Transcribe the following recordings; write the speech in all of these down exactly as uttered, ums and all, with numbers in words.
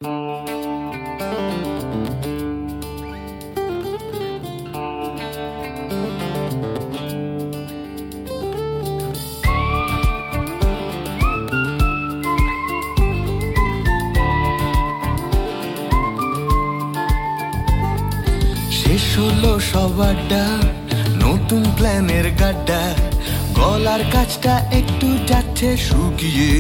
শেষ হলো সবারটা, নতুন প্ল্যানের গাড্ডা, গলার কাছটা একটু যাচ্ছে শুকিয়ে।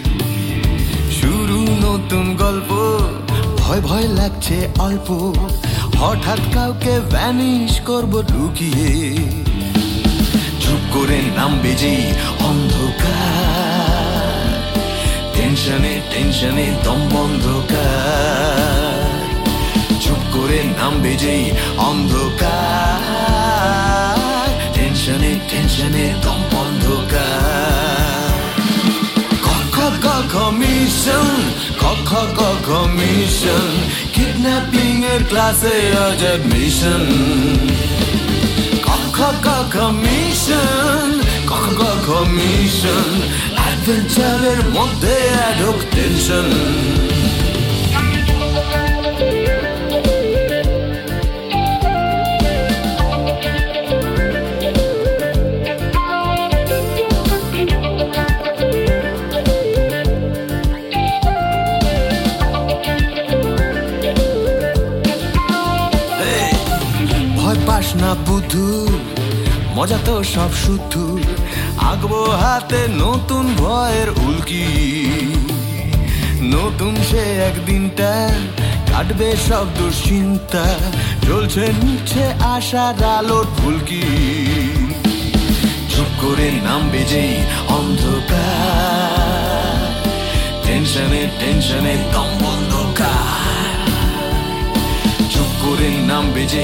শুরু নতুন গল্প, ভয় ভয় লাগছে অল্প, হঠাৎ কাউকে ভ্যানিশ করব লুকিয়ে। চুপ করে নামবে যে অন্ধকার, টেনশনে টেনশনে দম বন্ধকার। চুপ করে নামবে যে অন্ধকার, টেনশনে টেনশনে দম বন্ধকার। কখ কখ মিশন, কখ কখ মিশন, কিডন্যাপিং এর ক্লাসে আজ অ্যাডমিশন। কখ কখ মিশন, কখ কখ মিশন, অ্যাডভেঞ্চারের মধ্যে অ্যাডক টেনশন। ভয় পাস না বুধু, মজা তো সব শুধু, আঁকবো হাতে নতুন ভয়ের উল্কি। নতুন সে একদিনটা, কাটবে সব দুশ্চিন্তা, জ্বলছে নিচ্ছে আশার আলোর ফুলকি। চুপ করে নামবে যে অন্ধকার, টেনশনে টেনশনে দম বন্ধকার। চুপ করে নামবে যে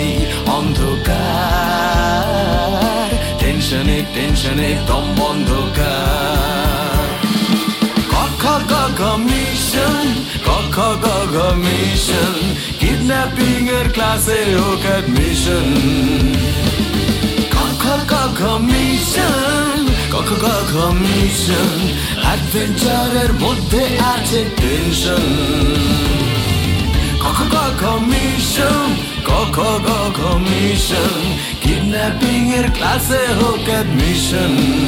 অন্ধকার, টেনশনে টেনশনে দম বন্ধকার। কখ কখ মিশন, কখ কখ মিশন, কিডন্যাপিং এর ক্লাসে হোক অ্যাডমিশন। কখ কখ মিশন, কখ কখ মিশন, অ্যাডভেঞ্চারের মধ্যে আছে টেনশন। কখ কখ মিশন, কখ কখ মিশন, কিডন্যাপিং এর ক্লাসে হোক অ্যাডমিশন।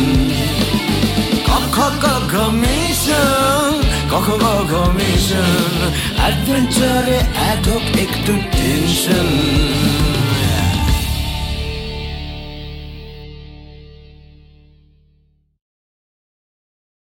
কখ কখ মিশন, কখ কখ মিশন, অ্যাডভেঞ্চারে অ্যাড হোক একটু টেনশন।